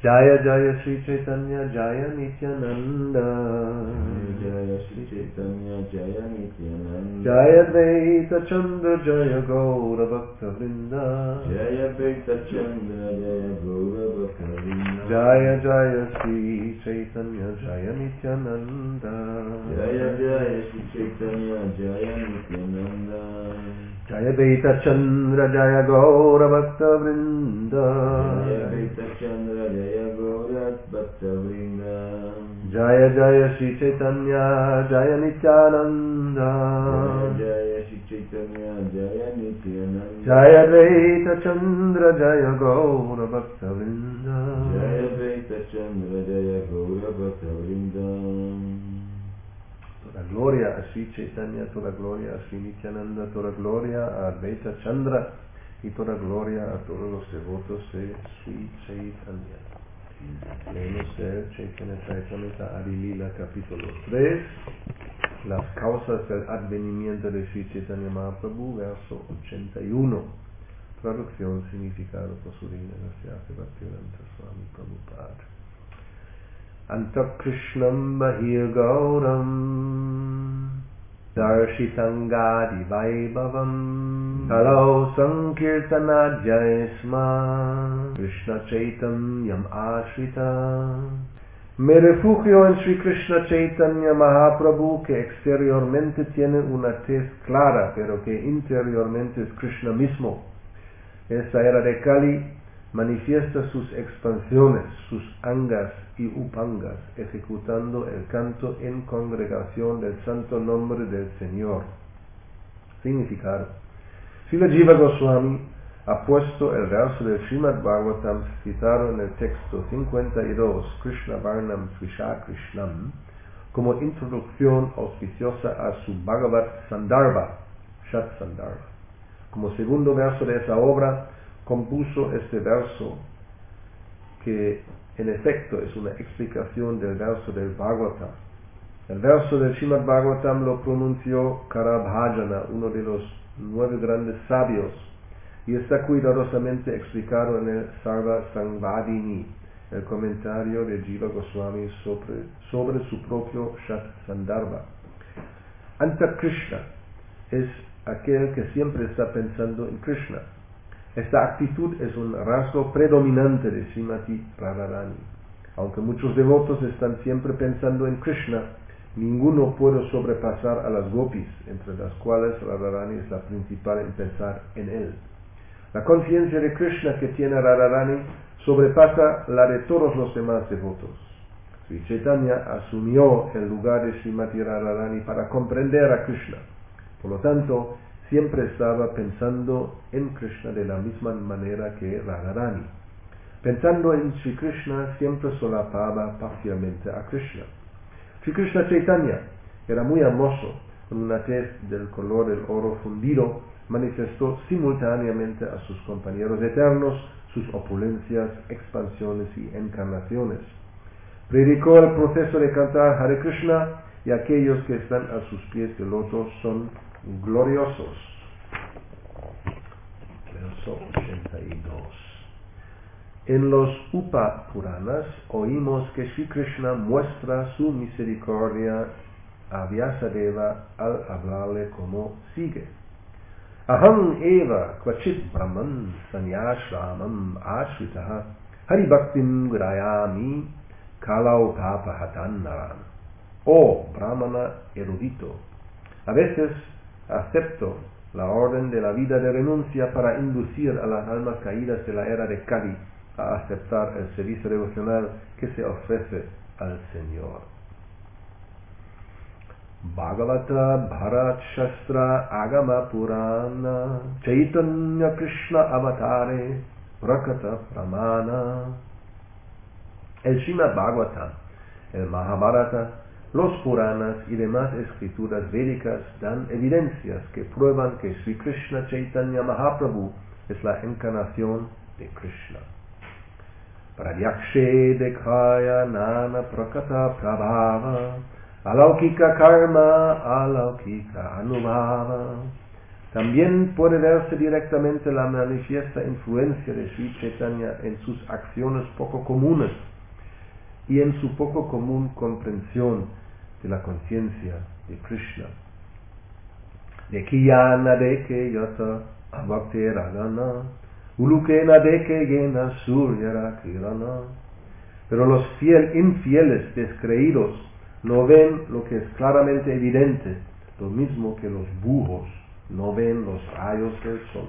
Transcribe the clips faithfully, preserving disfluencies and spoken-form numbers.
Jaya Jaya Sri Chaitanya Jaya Nityananda Jaya Sri Chaitanya Jaya Nityananda Jaya Advaita Chandra Jaya Gaura Bhakta Vrinda Jaya Advaita Chandra Jaya Gaura Bhakta Vrinda Jaya Jaya Sri Chaitanya Jaya Nityananda Jaya Jaya Sri Chaitanya Jaya Nityananda Jaya Advaita Chandra Jaya Gaura Bhakta Vrinda Jaya Advaita Chandra Jaya Gaura Bhakta Vrinda Jaya Jaya Sri Chaitanya Jaya Nityananda Jaya Sri Chaitanya Jaya Nityananda Jaya Advaita Chandra Jaya Gaura Bhakta Vrinda Jaya Advaita Chandra Jaya Gaura Bhakta Vrinda. Toda gloria a Sri Chaitanya, toda gloria a Sri Nityananda, toda gloria a Advaita Chandra y toda gloria a todos los devotos de Sri Chaitanya. Leemos el Chaitanya Charitamrita Adi Lila capítulo tres, las causas del advenimiento de Sri Chaitanya Mahaprabhu, verso ochenta y uno. Traducción, significado por su reina Nasyate Bhaktivedanta Swami Prabhupada. Anta Krishnam Bahir Gauram Darshitangadi Vaibhavam Kalau Sankirtana Jaisma Krishna Chaitanyam Ashrita. Me refugio en Sri Krishna Chaitanya Mahaprabhu, que exteriormente tiene una tez clara, pero que interiormente es Krishna mismo. Esta era de Kali manifiesta sus expansiones, sus angas y upangas, ejecutando el canto en congregación del santo nombre del Señor. Significado: Srila Jiva Goswami ha puesto el verso del Srimad Bhagavatam citado en el texto cincuenta y dos, Krishna Varnam Srisha Krishnam, como introducción auspiciosa a su Bhagavat Sandarbha, Shat Sandarbha. Como segundo verso de esa obra, compuso este verso, que en efecto es una explicación del verso del Bhagavatam. El verso del Srimad Bhagavatam lo pronunció Karabhajana, uno de los nueve grandes sabios, y está cuidadosamente explicado en el Sarva Sangvadini, el comentario de Jiva Goswami sobre, sobre su propio Shat Sandarbha. Anta Krishna es aquel que siempre está pensando en Krishna. Esta actitud es un rasgo predominante de Srimati Radharani. Aunque muchos devotos están siempre pensando en Krishna, ninguno puede sobrepasar a las gopis, entre las cuales Radharani es la principal en pensar en él. La conciencia de Krishna que tiene Radharani sobrepasa la de todos los demás devotos. Sri Chaitanya asumió el lugar de Srimati Radharani para comprender a Krishna. Por lo tanto, siempre estaba pensando en Krishna de la misma manera que Radharani. Pensando en Sri Krishna, siempre solapaba parcialmente a Krishna. Sri Krishna Chaitanya era muy hermoso, con una tez del color del oro fundido, manifestó simultáneamente a sus compañeros eternos sus opulencias, expansiones y encarnaciones. Predicó el proceso de cantar Hare Krishna, y aquellos que están a sus pies de loto son gloriosos. Verso ochenta y dos. En los Upa Puranas oímos que Sri Krishna muestra su misericordia a Vyasadeva al hablarle como sigue: Aham eva kvachit brahman sanyashramam ashritaha haribhaktim grayami kalau papahatan naran. Oh brahmana erudito, a veces acepto la orden de la vida de renuncia para inducir a las almas caídas de la era de Kali a aceptar el servicio devocional que se ofrece al Señor. Bhagavata Bharat Shastra Agama Purana Chaitanya Krishna Avatare Prakata Pramana. El Srimad Bhagavatam, el Mahabharata, los Puranas y demás escrituras védicas dan evidencias que prueban que Sri Krishna Chaitanya Mahaprabhu es la encarnación de Krishna. Pradyakshe dekhaya nana prakata prabhava alaukika karma alaukika anubhava También puede verse directamente la manifiesta influencia de Sri Chaitanya en sus acciones poco comunes y en su poco común comprensión de la conciencia de Krishna. De Kiyana de que yata bhakteragana ulukena de que yena suryara kirana. Pero los fiel, infieles, descreídos, no ven lo que es claramente evidente, lo mismo que los bujos no ven los rayos del sol.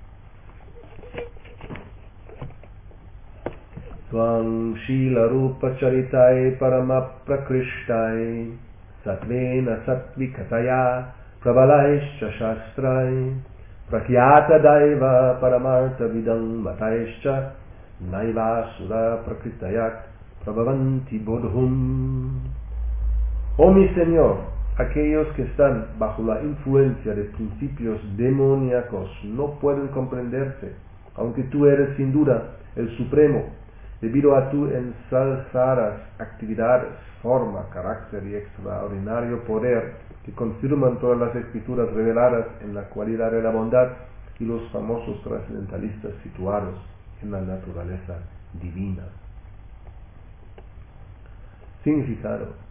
Tvam Shila Rupa Charitai Paramaprakrishtai Satvena Satvikataya Prabalaischa Shastrai Prakyata Daiva Paramartha Vidam Mataischa Naiva Sura Prakritayak Prabhavanti Bodhum. Oh mi Señor, aquellos que están bajo la influencia de principios demoníacos no pueden comprenderte, aunque tú eres sin duda el Supremo, debido a tu ensalzadas actividades, forma, carácter y extraordinario poder que confirman todas las escrituras reveladas en la cualidad de la bondad y los famosos trascendentalistas situados en la naturaleza divina. Significado.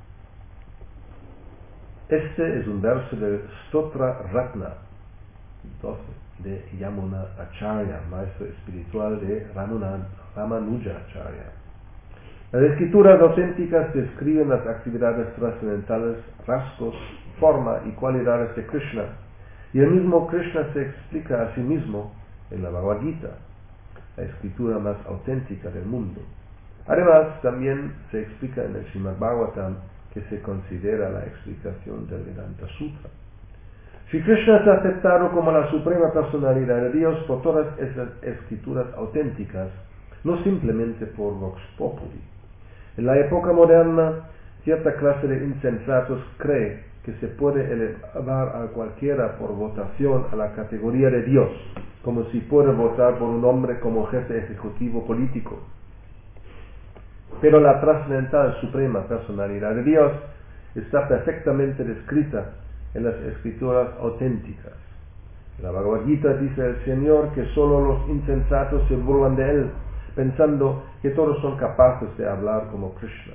Este es un verso del Stotra Ratna doce de Yamuna Acharya, maestro espiritual de Ramanuja Acharya. Las escrituras auténticas describen las actividades trascendentales, rasgos, forma y cualidades de Krishna, y el mismo Krishna se explica a sí mismo en la Bhagavad Gita, la escritura más auténtica del mundo. Además, también se explica en el Srimad Bhagavatam, que se considera la explicación del Vedanta Sutra. Shri Krishna es aceptado como la suprema personalidad de Dios por todas esas escrituras auténticas, no simplemente por Vox Populi. En la época moderna, cierta clase de insensatos cree que se puede elevar a cualquiera por votación a la categoría de Dios, como si puede votar por un hombre como jefe ejecutivo político. Pero la trascendental suprema personalidad de Dios está perfectamente descrita en las escrituras auténticas. En la Bhagavad Gita dice el Señor que solo los insensatos se burlan de Él, pensando que todos son capaces de hablar como Krishna.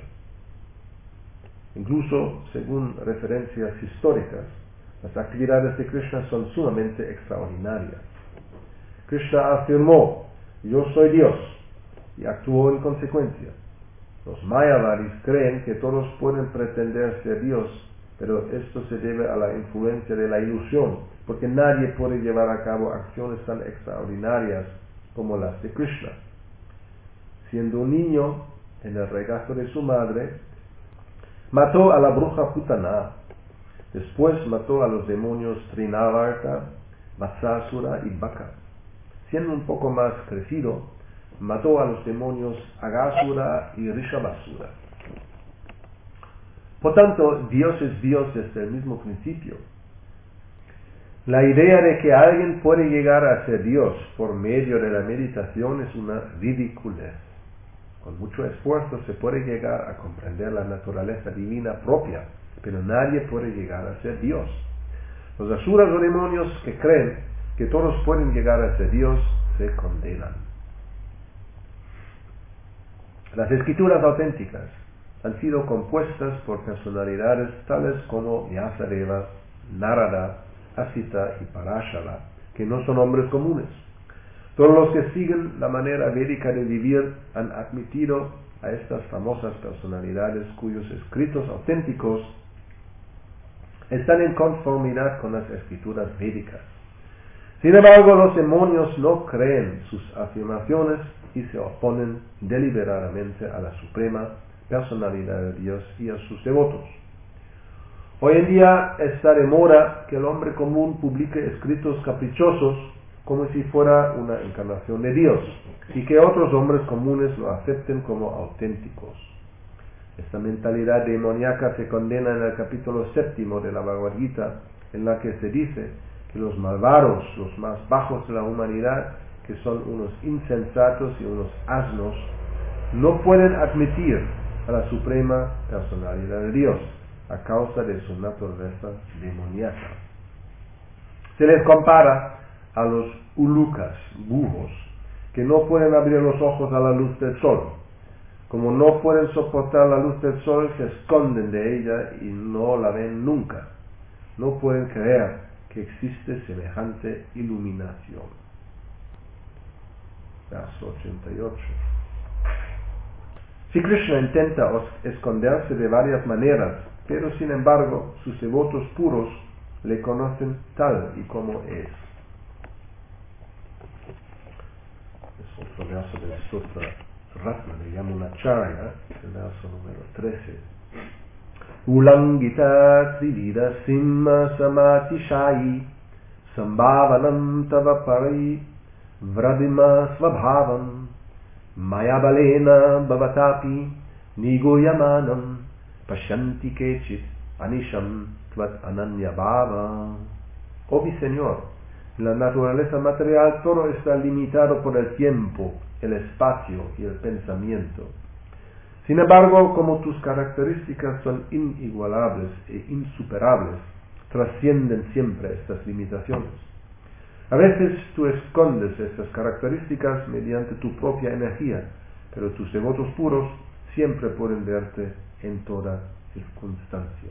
Incluso, según referencias históricas, las actividades de Krishna son sumamente extraordinarias. Krishna afirmó, yo soy Dios, y actuó en consecuencia. Los Mayavadis creen que todos pueden pretender ser Dios, pero esto se debe a la influencia de la ilusión, porque nadie puede llevar a cabo acciones tan extraordinarias como las de Krishna. Siendo un niño, en el regazo de su madre, mató a la bruja Putana, después mató a los demonios Trinavarta, Matsasura y Baka. Siendo un poco más crecido, mató a los demonios Agasura y Rishabhasura. Por tanto, Dios es Dios desde el mismo principio. La idea de que alguien puede llegar a ser Dios por medio de la meditación es una ridiculez. Con mucho esfuerzo se puede llegar a comprender la naturaleza divina propia, pero nadie puede llegar a ser Dios. Los asuras o demonios que creen que todos pueden llegar a ser Dios se condenan. Las escrituras auténticas han sido compuestas por personalidades tales como Vyasadeva, Narada, Asita y Parashara, que no son hombres comunes. Todos los que siguen la manera védica de vivir han admitido a estas famosas personalidades cuyos escritos auténticos están en conformidad con las escrituras védicas. Sin embargo, los demonios no creen sus afirmaciones y se oponen deliberadamente a la suprema personalidad de Dios y a sus devotos. Hoy en día está de moda que el hombre común publique escritos caprichosos como si fuera una encarnación de Dios y que otros hombres comunes lo acepten como auténticos. Esta mentalidad demoníaca se condena en el capítulo séptimo de la Bhagavad Gita, en la que se dice que los malvados, los más bajos de la humanidad, que son unos insensatos y unos asnos, no pueden admitir a la suprema personalidad de Dios a causa de su naturaleza demoníaca. Se les compara a los ulukas, búhos, que no pueden abrir los ojos a la luz del sol. Como no pueden soportar la luz del sol, se esconden de ella y no la ven nunca. No pueden creer que existe semejante iluminación. Verso ochenta y ocho. Si Krishna intenta esconderse de varias maneras, pero sin embargo sus devotos puros le conocen tal y como es. Es otro verso del Sutra Ratna, le llamo una charya, el verso número trece. Ulangita trivida simma samati shai sambhavanam tava pari vradima svabhavam mayabalena bhavatapi nigoyamanam pashanti kechit anisham tvat ananya bhava. Oh mi Señor, en la naturaleza material todo está limitado por el tiempo, el espacio y el pensamiento. Sin embargo, como tus características son inigualables e insuperables, trascienden siempre estas limitaciones. A veces tú escondes estas características mediante tu propia energía, pero tus devotos puros siempre pueden verte en toda circunstancia.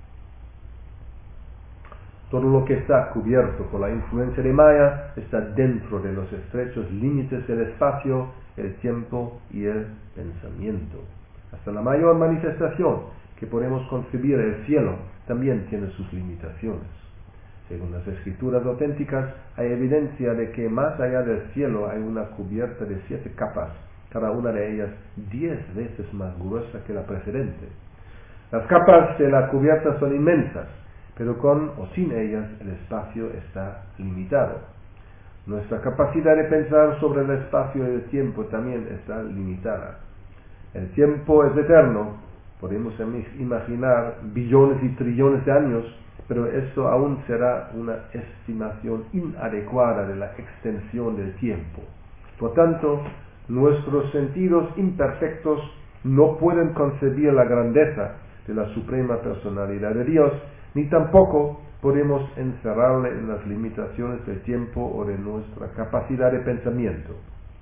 Todo lo que está cubierto por la influencia de Maya está dentro de los estrechos límites del espacio, el tiempo y el pensamiento. Hasta la mayor manifestación que podemos concebir, el cielo, también tiene sus limitaciones. Según las escrituras auténticas, hay evidencia de que más allá del cielo hay una cubierta de siete capas, cada una de ellas diez veces más gruesa que la precedente. Las capas de la cubierta son inmensas, pero con o sin ellas el espacio está limitado. Nuestra capacidad de pensar sobre el espacio y el tiempo también está limitada. El tiempo es eterno, podemos imaginar billones y trillones de años, pero esto aún será una estimación inadecuada de la extensión del tiempo. Por tanto, nuestros sentidos imperfectos no pueden concebir la grandeza de la suprema personalidad de Dios, ni tampoco podemos encerrarle en las limitaciones del tiempo o de nuestra capacidad de pensamiento.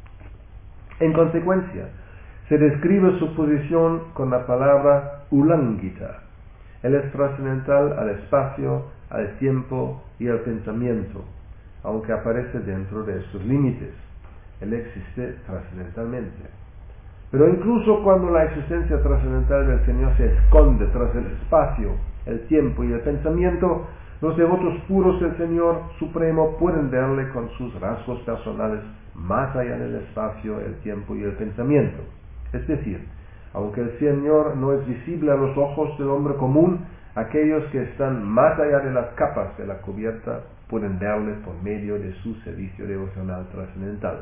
En consecuencia, se describe su posición con la palabra ulangita. Él es trascendental al espacio, al tiempo y al pensamiento, aunque aparece dentro de estos límites. Él existe trascendentalmente. Pero incluso cuando la existencia trascendental del Señor se esconde tras el espacio, el tiempo y el pensamiento, los devotos puros del Señor Supremo pueden verle con sus rasgos personales más allá del espacio, el tiempo y el pensamiento. Es decir, aunque el Señor no es visible a los ojos del hombre común, aquellos que están más allá de las capas de la cubierta pueden verle por medio de su servicio devocional trascendental.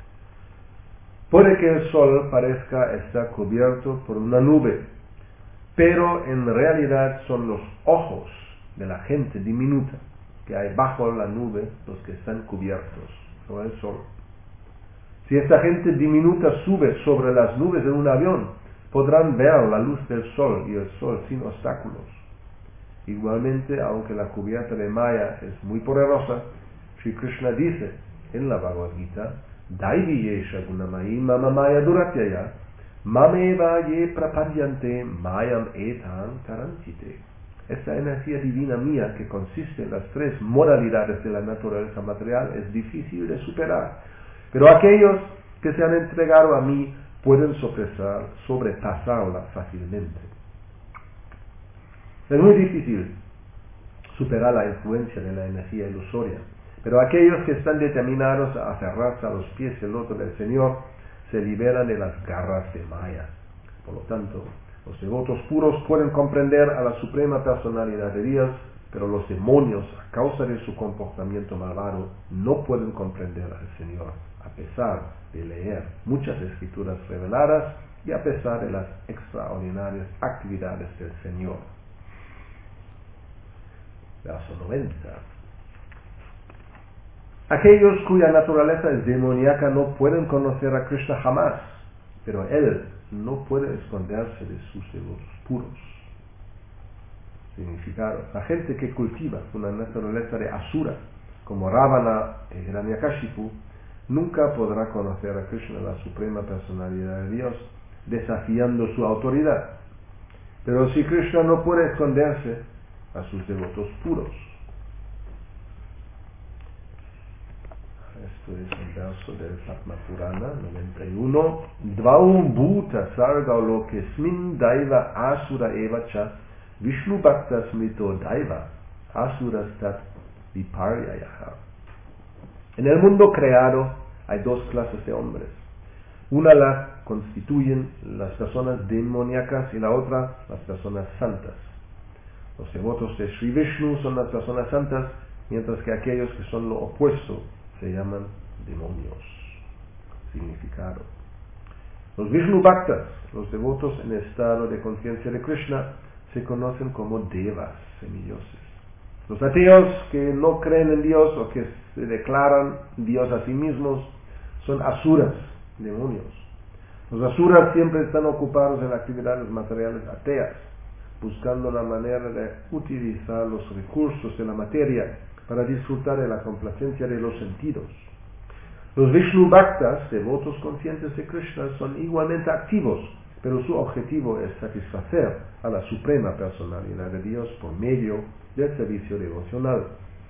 Puede que el sol parezca estar cubierto por una nube, pero en realidad son los ojos de la gente diminuta que hay bajo la nube los que están cubiertos, no el sol. Si esta gente diminuta sube sobre las nubes de un avión, podrán ver la luz del sol y el sol sin obstáculos. Igualmente, aunque la cubierta de Maya es muy poderosa, Sri Krishna dice en la Bhagavad Gita, Daivi yesha gunamai mama maya duratyaya mameva ye prapadyante mayam etam tarantite. Esta energía divina mía, que consiste en las tres modalidades de la naturaleza material, es difícil de superar. Pero aquellos que se han entregado a mí pueden sobrepasar, sobrepasarla fácilmente. Es muy difícil superar la influencia de la energía ilusoria, pero aquellos que están determinados a aferrarse a los pies del loto del Señor se liberan de las garras de Maya. Por lo tanto, los devotos puros pueden comprender a la suprema personalidad de Dios, pero los demonios, a causa de su comportamiento malvado, no pueden comprender al Señor, a pesar de leer muchas escrituras reveladas y a pesar de las extraordinarias actividades del Señor. Verso noventa. Aquellos cuya naturaleza es demoníaca no pueden conocer a Krishna jamás, pero Él no puede esconderse de sus devotos puros. Significado: la gente que cultiva una naturaleza de asura como Ravana e Hiranyakashipu, nunca podrá conocer a Krishna, la suprema personalidad de Dios, desafiando su autoridad. Pero si Krishna no puede esconderse a sus devotos puros. Esto es el verso del Padma Purana noventa y uno. Dvaum bhuta sarga lokesmin daiva asura evacha Vishnu bhakta smrito daiva asurastat viparyayaha. En el mundo creado hay dos clases de hombres. Una la constituyen las personas demoníacas y la otra las personas santas. Los devotos de Sri Vishnu son las personas santas, mientras que aquellos que son lo opuesto se llaman demonios. Significado. Los Vishnu Bhaktas, los devotos en estado de conciencia de Krishna, se conocen como devas, semidioses. Los ateos que no creen en Dios o que se declaran Dios a sí mismos son asuras, demonios. Los asuras siempre están ocupados en actividades materiales ateas, buscando la manera de utilizar los recursos de la materia para disfrutar de la complacencia de los sentidos. Los Vishnu Bhaktas, devotos conscientes de Krishna, son igualmente activos, pero su objetivo es satisfacer a la suprema personalidad de Dios por medio del servicio devocional.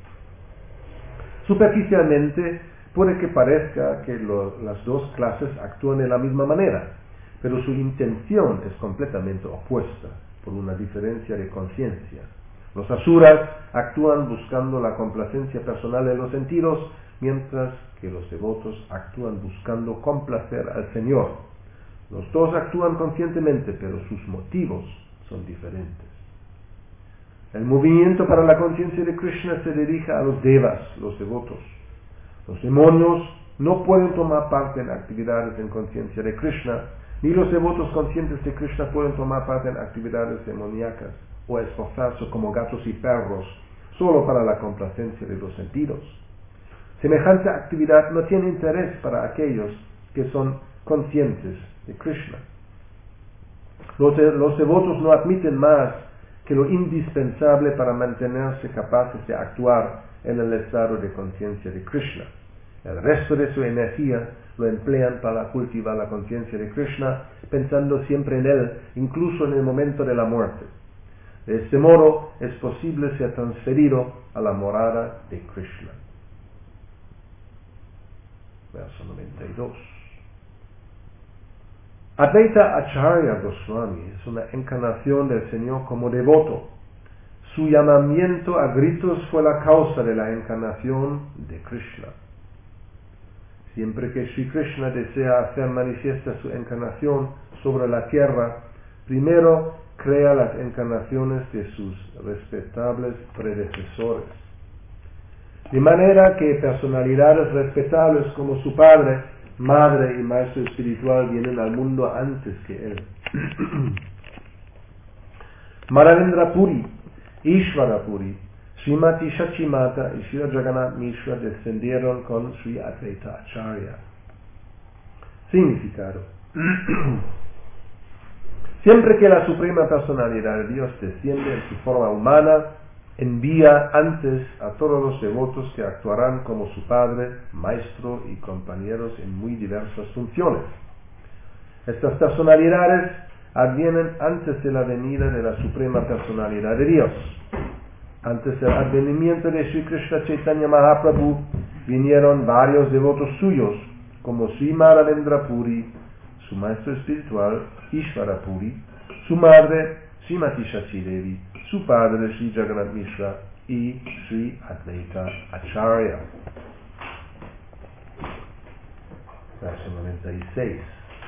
Superficialmente puede que parezca que lo, las dos clases actúan de la misma manera, pero su intención es completamente opuesta por una diferencia de conciencia. Los asuras actúan buscando la complacencia personal de los sentidos, mientras que los devotos actúan buscando complacer al Señor. Los dos actúan conscientemente, pero sus motivos son diferentes. El movimiento para la conciencia de Krishna se dirige a los devas, los devotos. Los demonios no pueden tomar parte en actividades en conciencia de Krishna, ni los devotos conscientes de Krishna pueden tomar parte en actividades demoníacas o esforzarse como gatos y perros solo para la complacencia de los sentidos. Semejante actividad no tiene interés para aquellos que son conscientes de Krishna. Los, de, los devotos no admiten más que lo indispensable para mantenerse capaces de actuar en el estado de conciencia de Krishna. El resto de su energía lo emplean para cultivar la conciencia de Krishna, pensando siempre en él, incluso en el momento de la muerte. De este modo es posible ser transferido a la morada de Krishna. Verso noventa y dos. Advaita Acharya Goswami es una encarnación del Señor como devoto. Su llamamiento a gritos fue la causa de la encarnación de Krishna. Siempre que Sri Krishna desea hacer manifiesta su encarnación sobre la tierra, primero crea las encarnaciones de sus respetables predecesores. De manera que personalidades respetables como su padre, madre y maestro espiritual vienen al mundo antes que él. Madhavendra Puri, Ishvara Puri, Srimati Shachimata y Sri Jagannath Mishra descendieron con Sri Advaita Acharya. Significado. Siempre que la suprema personalidad de Dios desciende en su forma humana, envía antes a todos los devotos que actuarán como su padre, maestro y compañeros en muy diversas funciones. Estas personalidades advienen antes de la venida de la suprema personalidad de Dios. Antes del advenimiento de Sri Krishna Chaitanya Mahaprabhu vinieron varios devotos suyos, como Sri Madhavendra Puri, su maestro espiritual, Ishvara Puri, su madre, Srimati Shachi Devi, su padre, Sri Jagannath Mishra y Sri Advaita Acharya. Verso noventa y seis.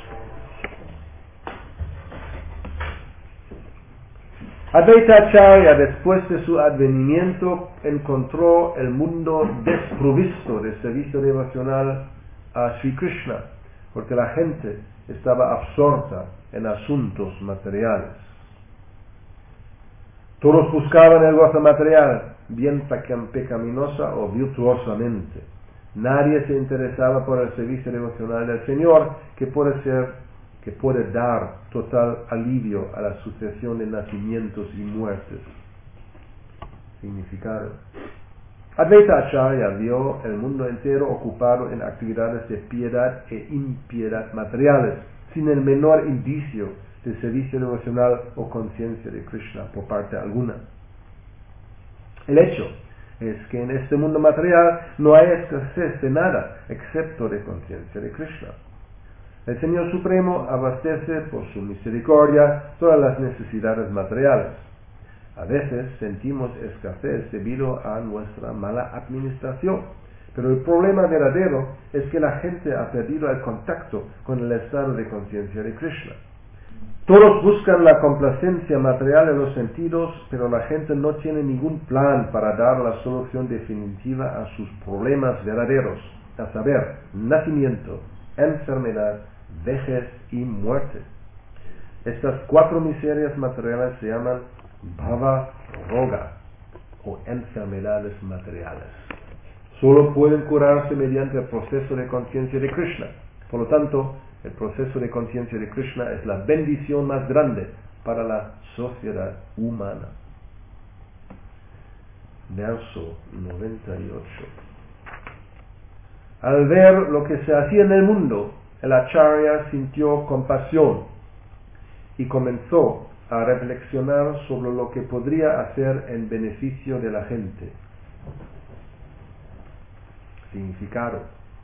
Advaita Acharya, después de su advenimiento, encontró el mundo desprovisto de servicio devocional a Sri Krishna, porque la gente estaba absorta en asuntos materiales. Todos buscaban el gozo material, bien pecaminosa o virtuosamente. Nadie se interesaba por el servicio devocional del Señor, que puede ser que puede dar total alivio a la sucesión de nacimientos y muertes. Significado. Advaita Acharya vio el mundo entero ocupado en actividades de piedad e impiedad materiales, sin el menor indicio de servicio devocional o conciencia de Krishna por parte alguna. El hecho es que en este mundo material no hay escasez de nada, excepto de conciencia de Krishna. El Señor Supremo abastece por su misericordia todas las necesidades materiales. A veces sentimos escasez debido a nuestra mala administración, pero el problema verdadero es que la gente ha perdido el contacto con el estado de conciencia de Krishna. Todos buscan la complacencia material de los sentidos, pero la gente no tiene ningún plan para dar la solución definitiva a sus problemas verdaderos, a saber, nacimiento, enfermedad, vejez y muerte. Estas cuatro miserias materiales se llaman Bhava Roga, o enfermedades materiales. Solo pueden curarse mediante el proceso de conciencia de Krishna. Por lo tanto, el proceso de conciencia de Krishna es la bendición más grande para la sociedad humana. Verso noventa y ocho. Al ver lo que se hacía en el mundo, el Acharya sintió compasión y comenzó a reflexionar sobre lo que podría hacer en beneficio de la gente. Significado.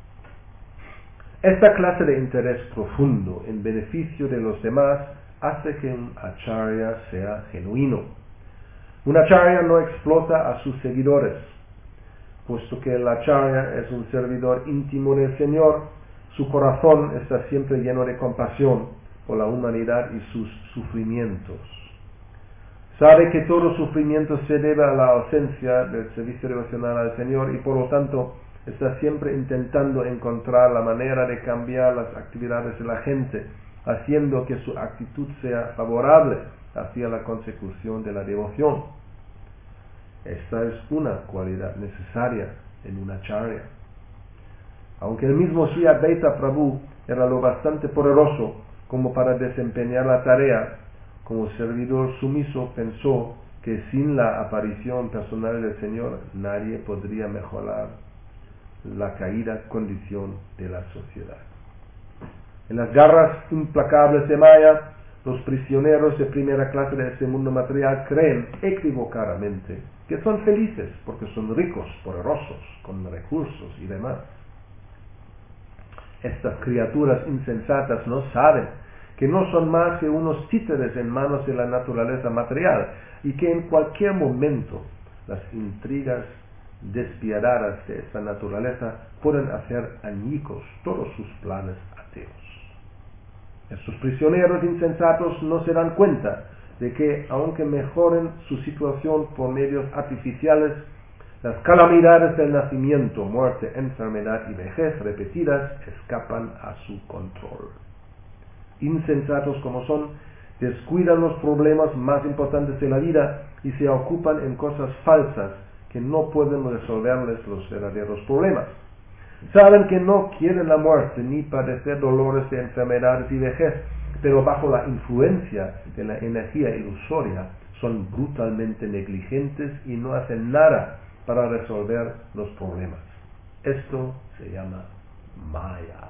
Esta clase de interés profundo en beneficio de los demás hace que un Acharya sea genuino. Un Acharya no explota a sus seguidores, puesto que el Acharya es un servidor íntimo del Señor. Su corazón está siempre lleno de compasión por la humanidad y sus sufrimientos. Sabe que todo sufrimiento se debe a la ausencia del servicio devocional al Señor y por lo tanto está siempre intentando encontrar la manera de cambiar las actividades de la gente, haciendo que su actitud sea favorable hacia la consecución de la devoción. Esta es una cualidad necesaria en un Acharya. Aunque el mismo Sri Advaita Prabhu era lo bastante poderoso como para desempeñar la tarea, como servidor sumiso pensó que sin la aparición personal del Señor nadie podría mejorar la caída condición de la sociedad. En las garras implacables de Maya, los prisioneros de primera clase de este mundo material creen equivocadamente que son felices porque son ricos, poderosos, con recursos y demás. Estas criaturas insensatas no saben que no son más que unos títeres en manos de la naturaleza material y que en cualquier momento las intrigas despiadadas de esta naturaleza pueden hacer añicos todos sus planes ateos. Estos prisioneros insensatos no se dan cuenta de que, aunque mejoren su situación por medios artificiales, las calamidades del nacimiento, muerte, enfermedad y vejez repetidas escapan a su control. Insensatos como son, descuidan los problemas más importantes de la vida y se ocupan en cosas falsas que no pueden resolverles los verdaderos problemas. Saben que no quieren la muerte ni padecer dolores de enfermedades y vejez, pero bajo la influencia de la energía ilusoria son brutalmente negligentes y no hacen nada para resolver los problemas. Esto se llama Maya.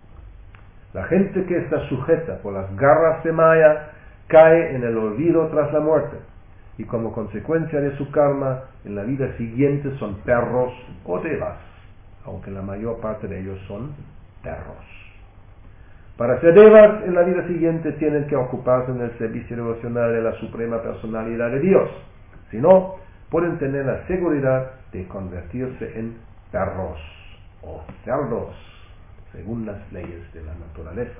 La gente que está sujeta por las garras de Maya cae en el olvido tras la muerte y como consecuencia de su karma en la vida siguiente son perros o devas, aunque la mayor parte de ellos son perros. Para ser devas en la vida siguiente tienen que ocuparse en el servicio devocional de la Suprema Personalidad de Dios, si no pueden tener la seguridad de convertirse en perros o cerdos según las leyes de la naturaleza.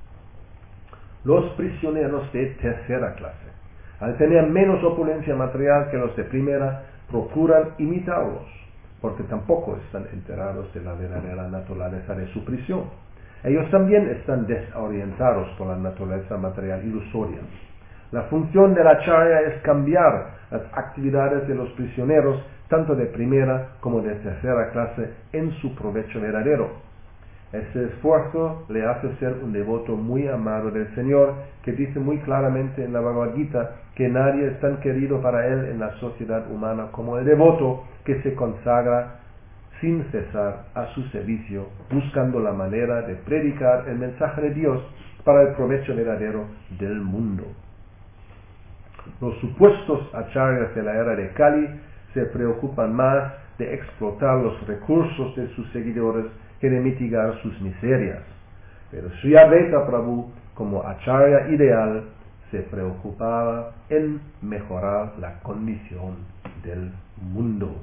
Los prisioneros de tercera clase, al tener menos opulencia material que los de primera, procuran imitarlos, porque tampoco están enterados de la verdadera naturaleza de su prisión. Ellos también están desorientados por la naturaleza material ilusoria. La función del Acharya es cambiar las actividades de los prisioneros, tanto de primera como de tercera clase, en su provecho verdadero. Ese esfuerzo le hace ser un devoto muy amado del Señor, que dice muy claramente en la Bhagavad Gita que nadie es tan querido para él en la sociedad humana como el devoto que se consagra sin cesar a su servicio, buscando la manera de predicar el mensaje de Dios para el provecho verdadero del mundo. Los supuestos acharyas de la era de Kali se preocupan más de explotar los recursos de sus seguidores que de mitigar sus miserias. Pero Sri Advaita Prabhu, como acharya ideal, se preocupaba en mejorar la condición del mundo.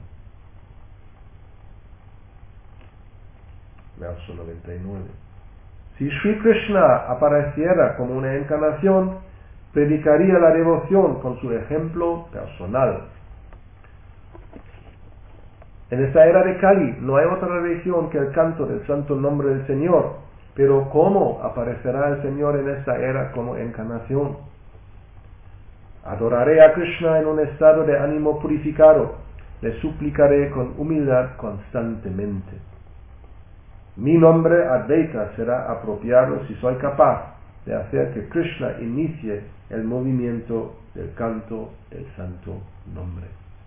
Verso noventa y nueve. Si Sri Krishna apareciera como una encarnación, predicaría la devoción con su ejemplo personal. En esta era de Kali no hay otra religión que el canto del santo nombre del Señor, pero ¿cómo aparecerá el Señor en esta era como encarnación? Adoraré a Krishna en un estado de ánimo purificado, le suplicaré con humildad constantemente. Mi nombre Advaita será apropiado si soy capaz de hacer que Krishna inicie el movimiento del canto del santo nombre.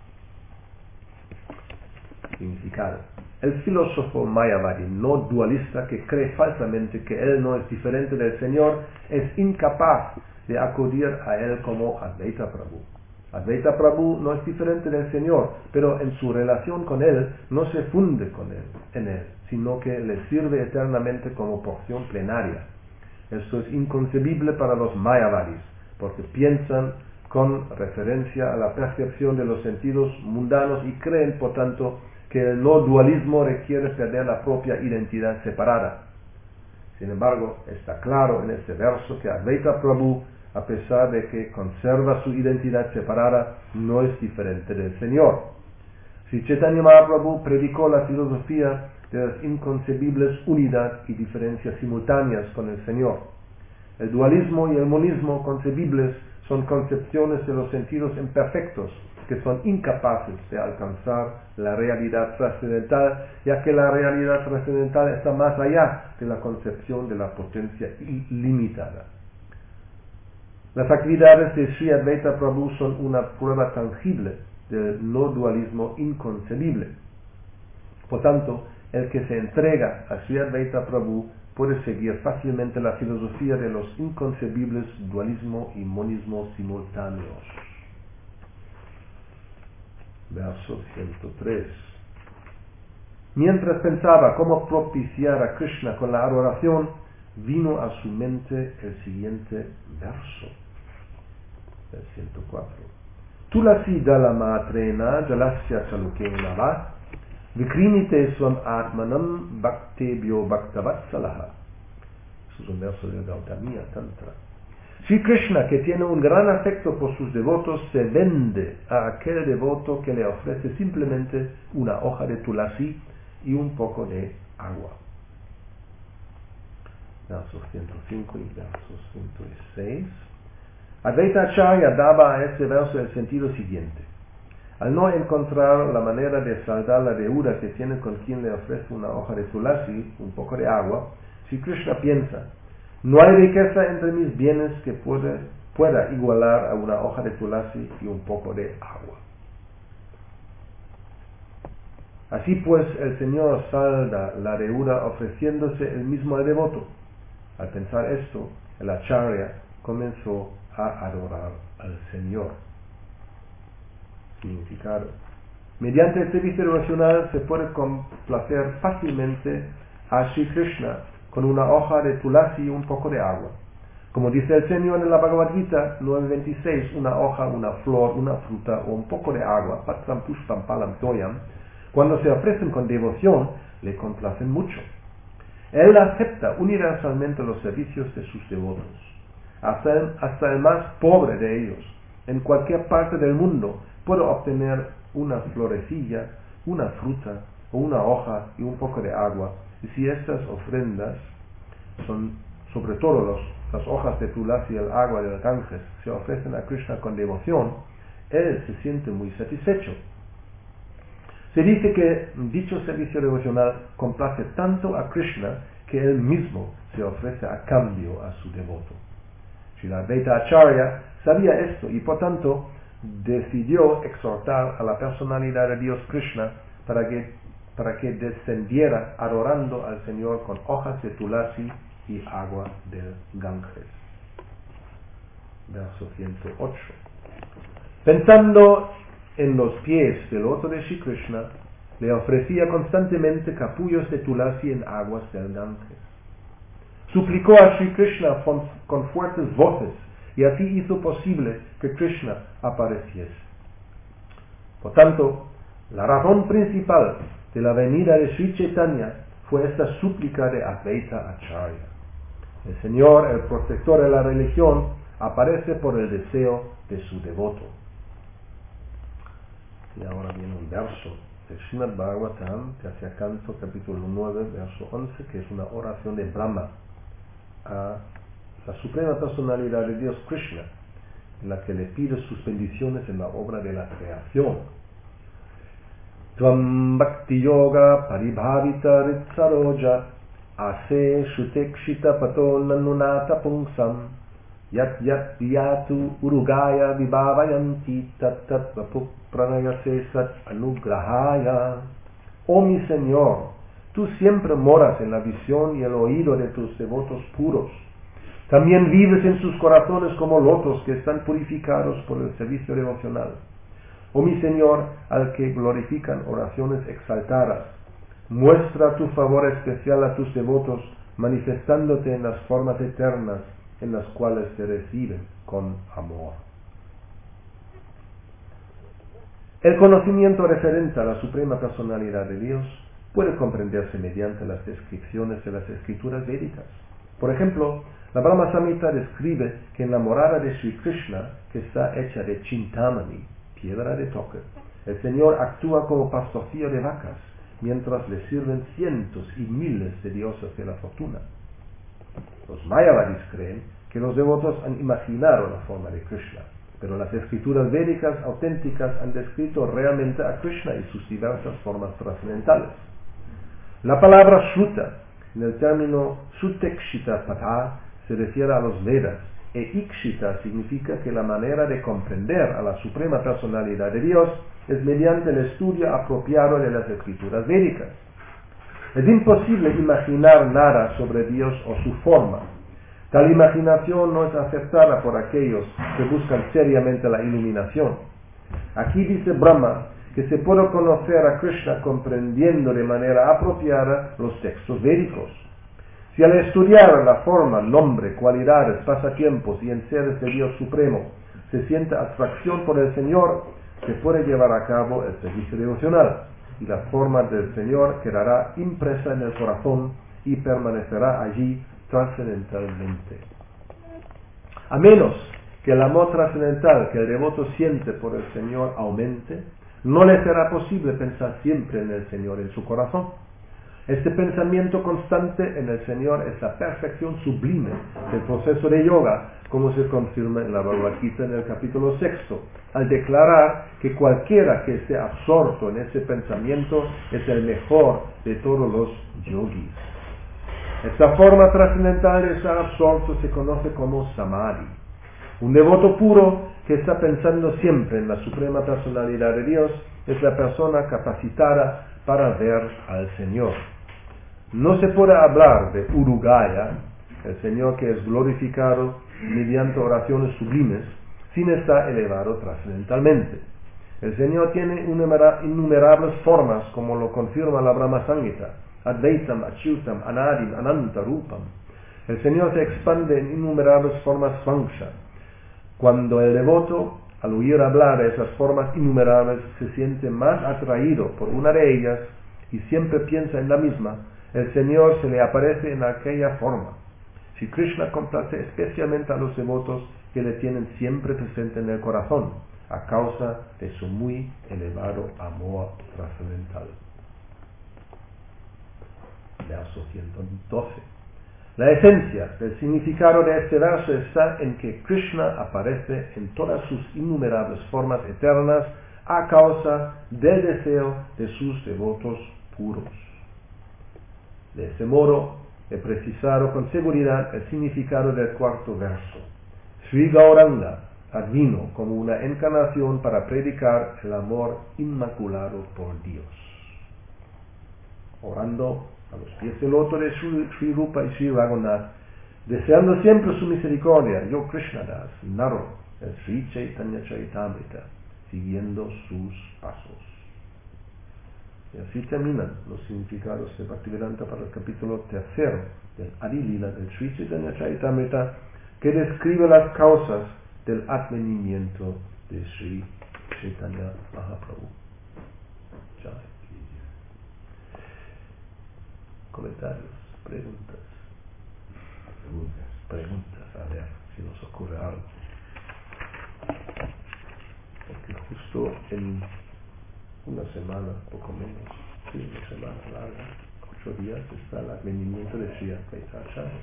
Significado. El filósofo Mayavadi, no dualista, que cree falsamente que él no es diferente del Señor, es incapaz de acudir a él como Advaita Prabhu. Advaita Prabhu no es diferente del Señor, pero en su relación con él no se funde con él, en él, sino que le sirve eternamente como porción plenaria. Esto es inconcebible para los Mayavadis, porque piensan con referencia a la percepción de los sentidos mundanos y creen, por tanto, que el no dualismo requiere perder la propia identidad separada. Sin embargo, está claro en este verso que Advaita Prabhu, a pesar de que conserva su identidad separada, no es diferente del Señor. Si Chaitanya Mahaprabhu predicó la filosofía de las inconcebibles unidad y diferencias simultáneas con el Señor. El dualismo y el monismo concebibles son concepciones de los sentidos imperfectos que son incapaces de alcanzar la realidad trascendental, ya que la realidad trascendental está más allá de la concepción de la potencia ilimitada. Las actividades de Sri Advaita Prabhu son una prueba tangible del no dualismo inconcebible. Por tanto, el que se entrega a Sri Advaita Prabhu puede seguir fácilmente la filosofía de los inconcebibles dualismo y monismo simultáneos. Verso ciento tres. Mientras pensaba cómo propiciar a Krishna con la adoración, vino a su mente el siguiente verso, el ciento cuatro. Tulasi dalamatrena jalasya chalukena va vikrinite svam atmanam bhaktebhyo bhaktavatsalah. Eso es un verso del Gautamiya Tantra. Sri Krishna, que tiene un gran afecto por sus devotos, se vende a aquel devoto que le ofrece simplemente una hoja de tulasi y un poco de agua. Versos ciento cinco y versos ciento seis. Advaita Acharya daba a este verso el sentido siguiente. Al no encontrar la manera de saldar la deuda que tiene con quien le ofrece una hoja de tulasi, un poco de agua, Sri Krishna piensa: no hay riqueza entre mis bienes que puede, pueda igualar a una hoja de tulasi y un poco de agua. Así pues, el Señor salda la deuda ofreciéndose el mismo al devoto. Al pensar esto, el acharya comenzó a adorar al Señor. Significado. Mediante el servicio devocional se puede complacer fácilmente a Sri Krishna con una hoja de tulasi y un poco de agua. Como dice el Señor en la Bhagavad Gita nueve veintiséis, una hoja, una flor, una fruta o un poco de agua, patram pushpam palam toyam, cuando se ofrecen con devoción, le complacen mucho. Él acepta universalmente los servicios de sus devotos, hasta el, hasta el más pobre de ellos. En cualquier parte del mundo puede obtener una florecilla, una fruta o una hoja y un poco de agua. Y si estas ofrendas son, sobre todo los, las hojas de tulasi y el agua del Ganges, se ofrecen a Krishna con devoción, él se siente muy satisfecho. Se dice que dicho servicio devocional complace tanto a Krishna que él mismo se ofrece a cambio a su devoto. Srila Advaita Acharya sabía esto y por tanto decidió exhortar a la personalidad de Dios Krishna para que, para que descendiera adorando al Señor con hojas de tulasi y agua del Ganges. Verso ciento ocho. Pensando en los pies del loto de Shri Krishna, le ofrecía constantemente capullos de tulasi en aguas del Ganges. Suplicó a Shri Krishna con, con fuertes voces y así hizo posible que Krishna apareciese. Por tanto, la razón principal de la venida de Sri Chaitanya fue esta súplica de Advaita Acharya. El Señor, el protector de la religión, aparece por el deseo de su devoto. Y ahora viene un verso de Srimad Bhagavatam, que hace canto, capítulo nueve, verso once, que es una oración de Brahma a la Suprema Personalidad de Dios Krishna, en la que le pide sus bendiciones en la obra de la creación. Tvam bhakti yoga paribhavita ritsaroja ase shutekshita pato nanunata pungsam yat yat yatu urugaya vibhavayanti tat tat vapuk pranayase sat anugrahaya. Oh mi Señor, tú siempre moras en la visión y el oído de tus devotos puros. También vives en sus corazones como lotos que están purificados por el servicio devocional. Oh mi Señor, al que glorifican oraciones exaltadas, muestra tu favor especial a tus devotos, manifestándote en las formas eternas en las cuales te reciben con amor. El conocimiento referente a la Suprema Personalidad de Dios puede comprenderse mediante las descripciones de las escrituras védicas. Por ejemplo, la Brahma Samhita describe que en la morada de Sri Krishna, que está hecha de chintamani, piedra de toque, el Señor actúa como pastorcillo de vacas, mientras le sirven cientos y miles de dioses de la fortuna. Los Mayavadis creen que los devotos han imaginado la forma de Krishna, pero las escrituras védicas auténticas han descrito realmente a Krishna y sus diversas formas trascendentales. La palabra Shruta, en el término Sutekshita Pata, se refiere a los Vedas, e Ikshita significa que la manera de comprender a la Suprema Personalidad de Dios es mediante el estudio apropiado de las escrituras védicas. Es imposible imaginar nada sobre Dios o su forma. Tal imaginación no es aceptada por aquellos que buscan seriamente la iluminación. Aquí dice Brahma que se puede conocer a Krishna comprendiendo de manera apropiada los textos védicos. Si al estudiar la forma, nombre, cualidades, pasatiempos y enseres de Dios Supremo se siente atracción por el Señor, se puede llevar a cabo el servicio devocional y la forma del Señor quedará impresa en el corazón y permanecerá allí trascendentalmente. A menos que el amor trascendental que el devoto siente por el Señor aumente, no le será posible pensar siempre en el Señor en su corazón. Este pensamiento constante en el Señor es la perfección sublime del proceso de yoga, como se confirma en la Bhagavad Gita en el capítulo sexto, al declarar que cualquiera que esté absorto en ese pensamiento es el mejor de todos los yogis. Esta forma trascendental de estar absorto se conoce como Samadhi. Un devoto puro que está pensando siempre en la Suprema Personalidad de Dios es la persona capacitada para ver al Señor. No se puede hablar de Urugaya, el Señor que es glorificado mediante oraciones sublimes, sin estar elevado trascendentalmente. El Señor tiene innumerables formas, como lo confirma la Brahma Samhita, Advaitam, Achyutam, Anadim, Ananta Rupam. El Señor se expande en innumerables formas Svangsha. Cuando el devoto, al oír hablar de esas formas innumerables, se siente más atraído por una de ellas y siempre piensa en la misma, el Señor se le aparece en aquella forma. Si Krishna complace especialmente a los devotos que le tienen siempre presente en el corazón, a causa de su muy elevado amor trascendental. Verso ciento doce. La esencia del significado de este verso está en que Krishna aparece en todas sus innumerables formas eternas a causa del deseo de sus devotos puros. De este modo, he precisado con seguridad el significado del cuarto verso. Sri Gauranga vino como una encarnación para predicar el amor inmaculado por Dios. Orando a los pies del loto de Sri, Sri Rupa y Sri Raghunath, deseando siempre su misericordia, yo Krishnadas, narro el Sri Chaitanya Charitamrita, siguiendo sus pasos. Y así terminan los significados de Bhaktivedanta para el capítulo tercero del Adi Lila del Sri Chaitanya Charitamrita, que describe las causas del advenimiento de Sri Chaitanya Mahaprabhu. Jai. Comentarios, preguntas. Preguntas. Preguntas, a ver si nos ocurre algo. Porque justo en una semana, poco menos, sí, una semana larga, ocho días, está el advenimiento de Sri Advaita Acharya.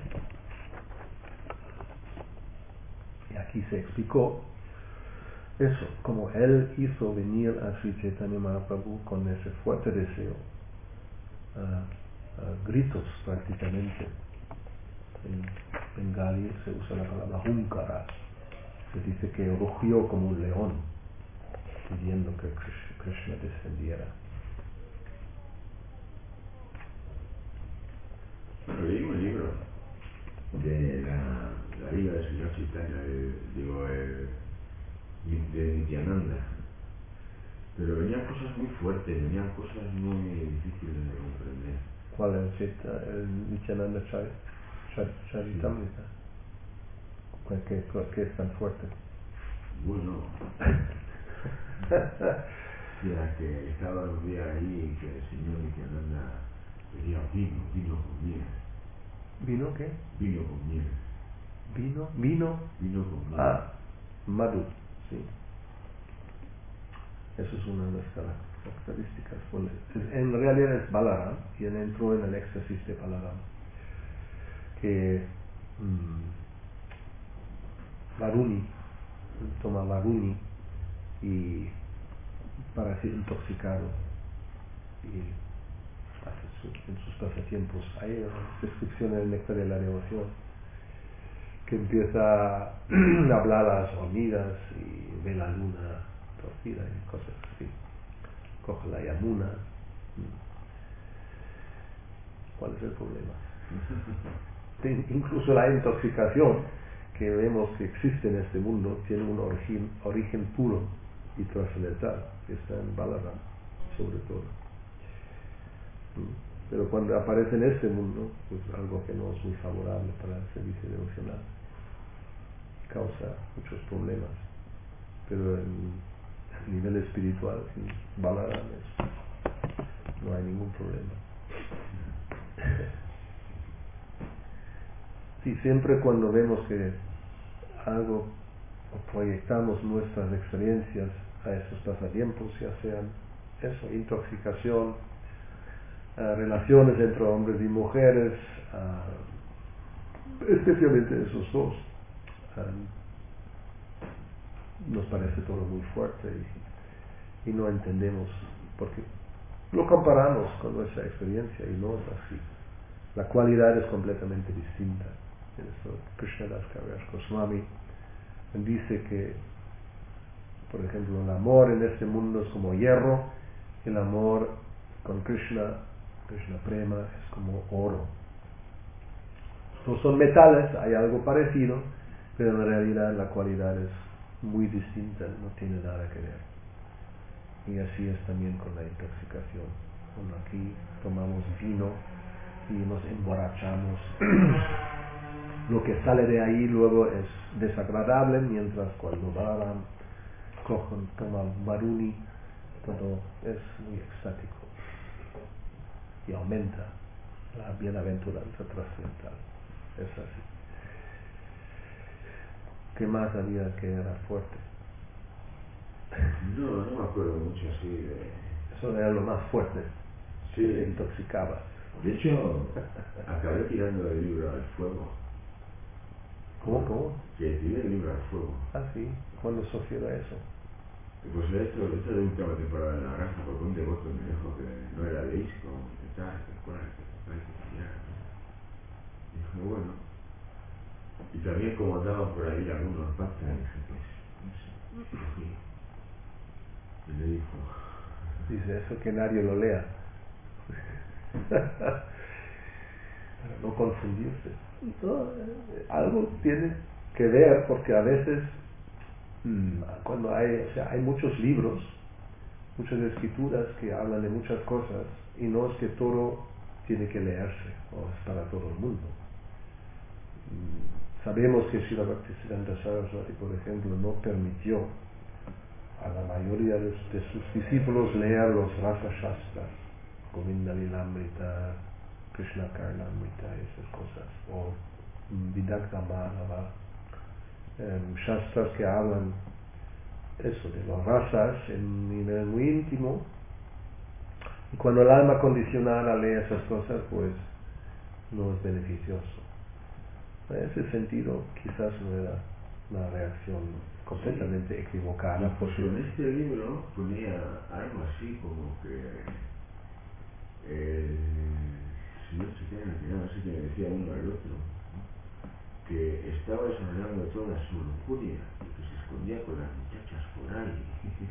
Y aquí se explicó eso, como él hizo venir a Sri Chaitanya Mahaprabhu con ese fuerte deseo, uh, uh, gritos prácticamente. En bengalí se usa la palabra hunkara, se dice que rugió como un león pidiendo que Krishna descendiera. Bueno, leí un libro de la, la vida del señor Chaitanya, de, digo, eh, de Nityananda, pero venían cosas muy fuertes, venían cosas muy difíciles de comprender. ¿Cuál es el, el Nityananda Charitamrita? ¿Qué, qué, qué es tan fuerte? Bueno, ya que estaba un día ahí que el señor Nityananda pedía vino, vino con miel. ¿Vino qué? Vino con miel. ¿Vino? ¿Vino? Vino con miel. Ah, madhu, sí. Eso es una de las características. En realidad es Balaram, y él entró en el éxtasis de Balaram. Que mmm, Varuni, toma Varuni y para ser intoxicado y hace su, en sus pasatiempos. Hay una descripción en el Néctar de la Devoción que empieza a hablar a las hormigas y ve la luna torcida y cosas así. Coge la Yamuna. ¿Cuál es el problema? Incluso la intoxicación que vemos que existe en este mundo tiene un origen, origen puro y trascendental, que está en Balaram, sobre todo. Pero cuando aparece en este mundo, pues algo que no es muy favorable para el servicio devocional, causa muchos problemas. Pero en a nivel espiritual, en Balaram es, no hay ningún problema. Sí, siempre cuando vemos que algo o proyectamos nuestras experiencias a esos pasatiempos, ya sean eso, intoxicación, uh, relaciones entre hombres y mujeres, uh, especialmente esos dos, um, nos parece todo muy fuerte y, y no entendemos porque lo comparamos con nuestra experiencia y no es así. La cualidad es completamente distinta. Eso, Krishnadas Kaviraj Goswami dice que, por ejemplo, el amor en este mundo es como hierro, el amor con Krishna, Krishna Prema, es como oro. No son metales, hay algo parecido, pero en realidad la cualidad es muy distinta, no tiene nada que ver. Y así es también con la intoxicación. Bueno, aquí tomamos vino y nos emborrachamos. Lo que sale de ahí luego es desagradable, mientras cuando Balaram cogen, toman Varuni, todo es muy extático y aumenta la bienaventuranza trascendental. Es así. ¿Qué más había que era fuerte? No, no me acuerdo mucho así de... Eso era lo más fuerte. Sí. Que se intoxicaba. De hecho, acabé tirando el libro al fuego. ¿Cómo? ¿Cómo? Que tiré el libro al fuego. Ah, sí. ¿Cuándo sucedió eso? Pues esto, esto de última temporada de la granja, porque un devoto me dijo que no era deísco, que tal, que cual, que tal, que tal. Dije, bueno. Y también como andaban por ahí algunos bhaktas, dije, pues, no sé, cogí. Y le dijo... Dice eso que nadie lo lea. Para no confundirse. No, eh, algo tiene que ver, porque a veces mmm, cuando hay, o sea, hay muchos libros, muchas escrituras que hablan de muchas cosas, y no es que todo tiene que leerse o es para todo el mundo. Mm, sabemos que Srila Bhaktisiddhanta Saraswati, por ejemplo, no permitió a la mayoría de, de sus discípulos leer los Rasa Shastras, Govinda Lilamrita, Krishna Karnamrita, esas cosas, o Vidagdha Madhava, eh, Shastras que hablan eso, de los rasas en un nivel muy íntimo, y cuando el alma condicionada lee esas cosas, pues no es beneficioso. En ese sentido, quizás no era una reacción completamente sí. equivocada. Pues en este libro ponía algo así como que el señor Chaitanya, que no sé qué decía uno al otro, ¿no? Que estaba desarrollando toda su lujuria y que se escondía con las muchachas por ahí.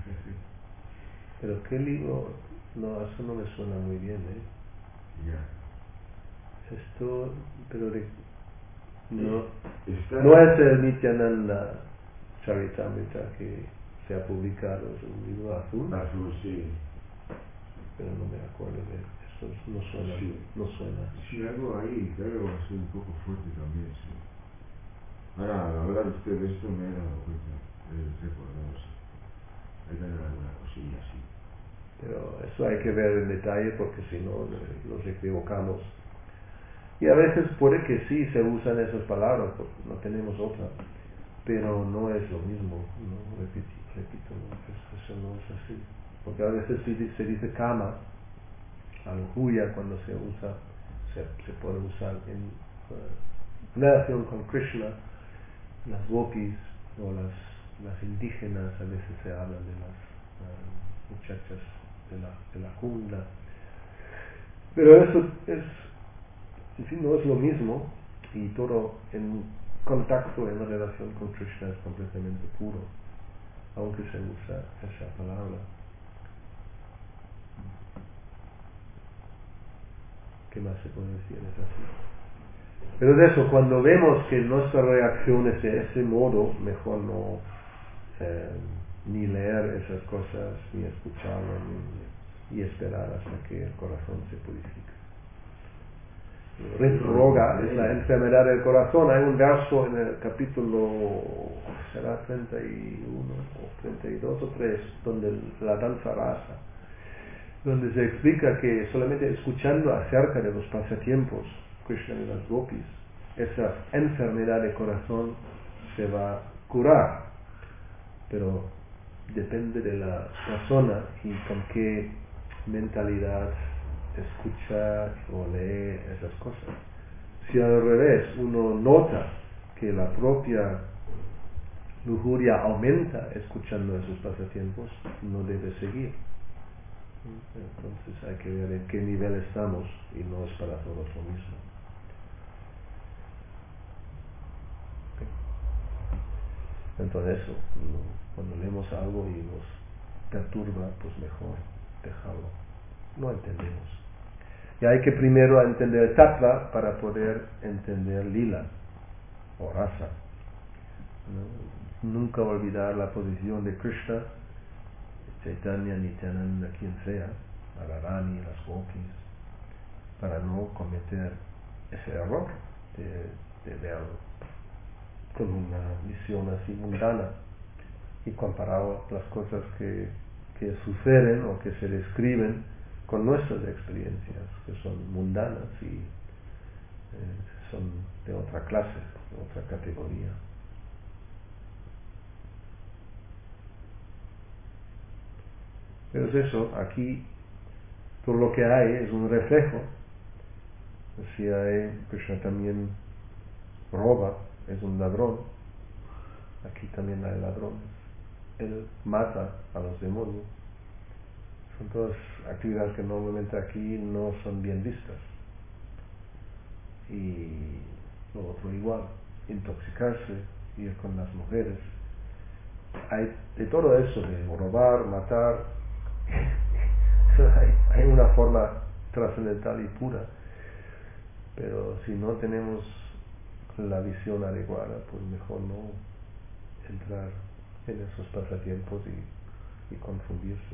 Pero qué libro, no, eso no me suena muy bien, ¿eh? Ya. Esto, pero de, no, Está... no es el Nityananda Charitamrita que se ha publicado, es un libro azul. Azul, sí. Pero no me acuerdo de eso, no suena, sí. no suena. Sí, algo ahí, claro, va a ser un poco fuerte también, sí. Ahora, al hablar usted de esto me he dado cuenta, he recordado, sí. Hay que dar alguna cosilla así. Pero eso hay que ver en detalle porque si no nos equivocamos. Y a veces puede que sí se usan esas palabras, porque no tenemos otra, pero no es lo mismo, no repito, repito no, eso no es así. Porque a veces se dice kama, la lujuria cuando se usa, se, se puede usar en uh, relación con Krishna, las gopis o las, las indígenas, a veces se habla de las uh, muchachas de la, de la jungla. Pero eso es, en fin, no es lo mismo, y todo en contacto, en relación con Krishna es completamente puro, aunque se usa esa palabra. ¿Qué más se puede decir? Es así. Pero de eso, cuando vemos que nuestra reacción es de ese modo, mejor no eh, ni leer esas cosas, ni escucharlo, ni, y esperar hasta que el corazón se purifique. Roga es la enfermedad del corazón. Hay un verso en el capítulo, será treinta y uno o treinta y dos o tres, donde la danza rasa, donde se explica que solamente escuchando acerca de los pasatiempos Krishna y las gopis, esa enfermedad de corazón se va a curar, pero depende de la persona y con qué mentalidad escucha o lee esas cosas. Si al revés uno nota que la propia lujuria aumenta escuchando esos pasatiempos, no debe seguir. Entonces hay que ver en qué nivel estamos, y no es para todos lo mismo. Entonces eso, cuando leemos algo y nos perturba, pues mejor dejarlo. No entendemos. Y hay que primero entender tattva para poder entender lila o rasa, ¿no? Nunca olvidar la posición de Krishna, Chaitanya, Nityananda, quien sea, Radharani, las gopis, para no cometer ese error de, de ver con una visión así mundana y comparar las cosas que, que suceden o que se describen con nuestras experiencias, que son mundanas y eh, son de otra clase, de otra categoría. Pero es eso, aquí todo lo que hay es un reflejo. Si hay, Krishna también roba, es un ladrón, aquí también hay ladrones. Él mata a los demonios. Son todas actividades que normalmente aquí no son bien vistas. Y lo otro igual, intoxicarse, ir con las mujeres. Hay de todo eso, de robar, matar, hay, hay una forma trascendental y pura, pero si no tenemos la visión adecuada, pues mejor no entrar en esos pasatiempos y, y confundirse.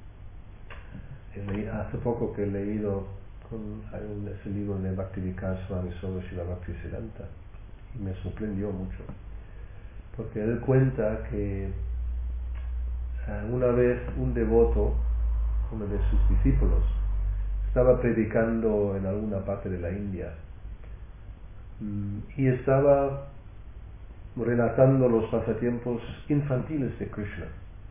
Leí, hace poco que he leído con, hay un, ese libro de Bhaktivedanta Swami sobre Srila Bhaktisiddhanta y me sorprendió mucho, porque él cuenta que uh, una vez un devoto, uno de sus discípulos, estaba predicando en alguna parte de la India mm, y estaba relatando los pasatiempos infantiles de Krishna,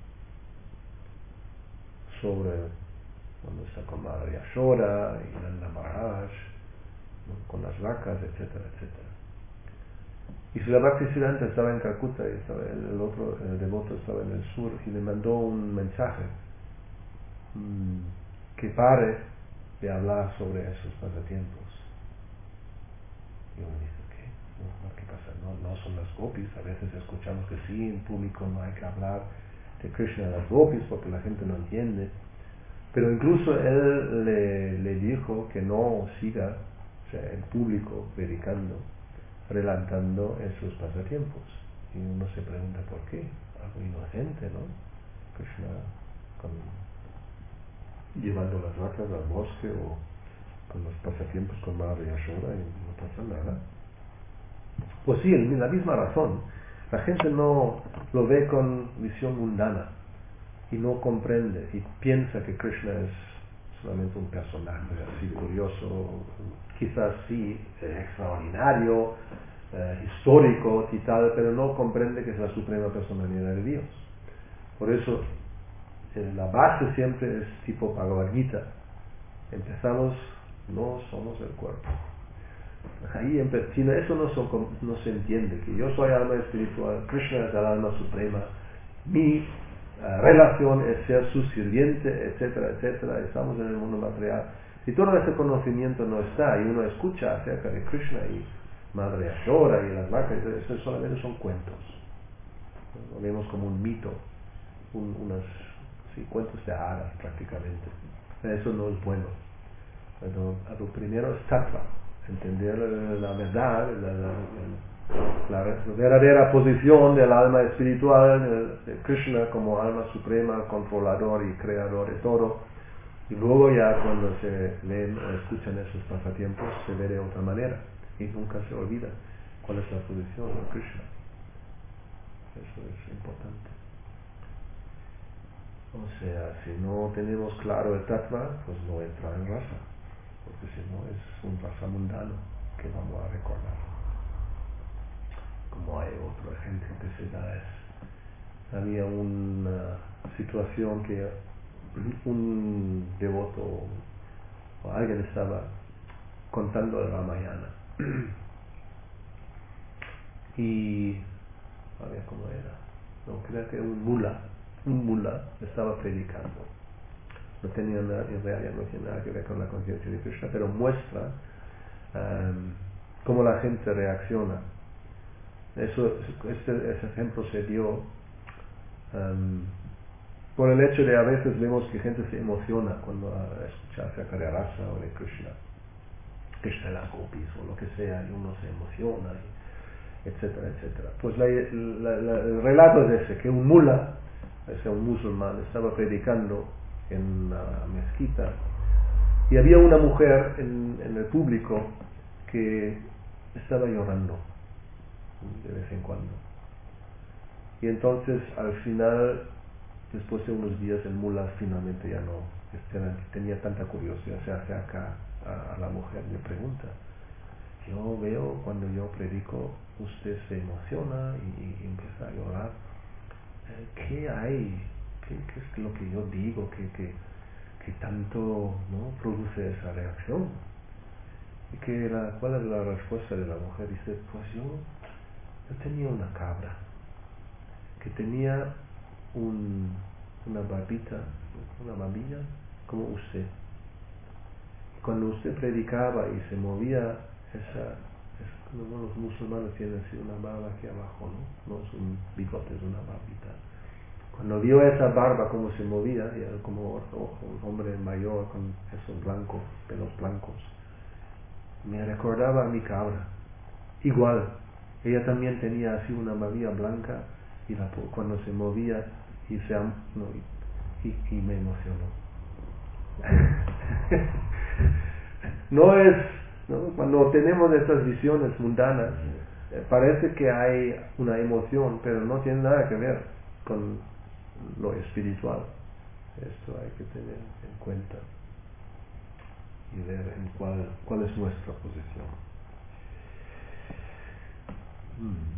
sobre cuando está con Madre Yashoda y Nanda Maharaj, ¿no?, con las vacas, etcétera, etcétera. Y Srila Bhaktisiddhanta estaba en Calcuta y estaba el, el otro, el devoto estaba en el sur, y le mandó un mensaje mmm, que pare de hablar sobre esos pasatiempos. Y uno dice, ¿qué? No, ¿qué pasa? No, no son las gopis. A veces escuchamos que sí, en público no hay que hablar de Krishna a las gopis porque la gente no entiende. Pero incluso él le, le dijo que no siga, o sea, en público, predicando, relatando esos pasatiempos. Y uno se pregunta por qué. Algo inocente, ¿no? Krishna con, llevando las vacas al bosque o con los pasatiempos con Madre Yashoda y no pasa nada. Pues sí, la misma razón. La gente no lo ve con visión mundana y no comprende y piensa que Krishna es solamente un personaje así curioso, quizás sí eh, extraordinario, eh, histórico y tal, pero no comprende que es la suprema personalidad de Dios. Por eso eh, la base siempre es tipo Bhagavad Gita. Empezamos, no somos el cuerpo. Ahí empe- si no, eso no, son, no se entiende, que yo soy alma espiritual, Krishna es el alma suprema, mi uh, relación es ser su sirviente, etcétera, etcétera. Estamos en el mundo material. Si todo ese conocimiento no está y uno escucha acerca de Krishna y Madre Yashoda y las vacas, eso solamente son cuentos. Lo vemos como un mito, un, unos sí, cuentos de hadas prácticamente. Eso no es bueno. Pero, lo primero es tattva, entender la, la verdad, la, la, la, la verdadera posición del alma espiritual de Krishna como alma suprema, controlador y creador de todo. Y luego ya cuando se leen o escuchan esos pasatiempos se ve de otra manera y nunca se olvida cuál es la posición de Krishna. Eso es importante. O sea, si no tenemos claro el tattva, pues no entra en rasa, porque si no es un rasa mundano que vamos a recordar. Como hay otro ejemplo que se da, es, había una situación que un devoto o alguien estaba contando el Ramayana y a ver cómo era, no, creo que un mula un mula estaba predicando, no tenía nada, en realidad no tiene nada que ver con la conciencia de Krishna, pero muestra um, cómo la gente reacciona. Eso, este, ese ejemplo se dio um, por el hecho de a veces vemos que gente se emociona cuando escucha acerca de Rasa o de Krishna, Krishna de las gopis o lo que sea, y uno se emociona, y etcétera, etcétera. Pues la, la, la, el relato es ese, que un mula, o sea, un musulmán, estaba predicando en la mezquita y había una mujer en, en el público que estaba llorando de vez en cuando. Y entonces al final, después de unos días, el mula finalmente ya no tenía tanta curiosidad, se acerca a, a la mujer y le pregunta: yo veo cuando yo predico, usted se emociona y, y empieza a llorar. ¿Qué hay? ¿Qué, qué es lo que yo digo que, que, que tanto, ¿no?, produce esa reacción? Y que la, ¿cuál es la respuesta de la mujer? Dice: pues yo, yo tenía una cabra que tenía un, una barbita, una barbilla como usted. Cuando usted predicaba y se movía esa, no, los musulmanes tienen así una barba aquí abajo, ¿no? No es un bigote, es una barbita. Cuando vio esa barba como se movía, y era como un hombre mayor con esos blancos, pelos blancos, me recordaba a mi cabra. Igual, ella también tenía así una barbilla blanca y la, cuando se movía y, se, no, y, y me emocionó. No es, ¿no? Cuando tenemos estas visiones mundanas, eh, parece que hay una emoción, pero no tiene nada que ver con lo espiritual. Esto hay que tener en cuenta y ver en cuál, cuál es nuestra posición. Hmm.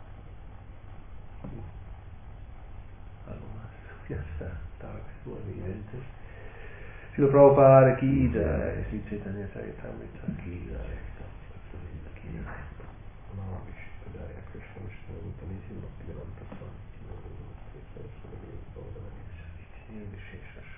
Algo más, ya está, estaba muy evidente. Si lo Prabhupada aquí, Sri Chaitanya Charitamrita aquí, Krishna Vishnu Bhaktivedanta Swami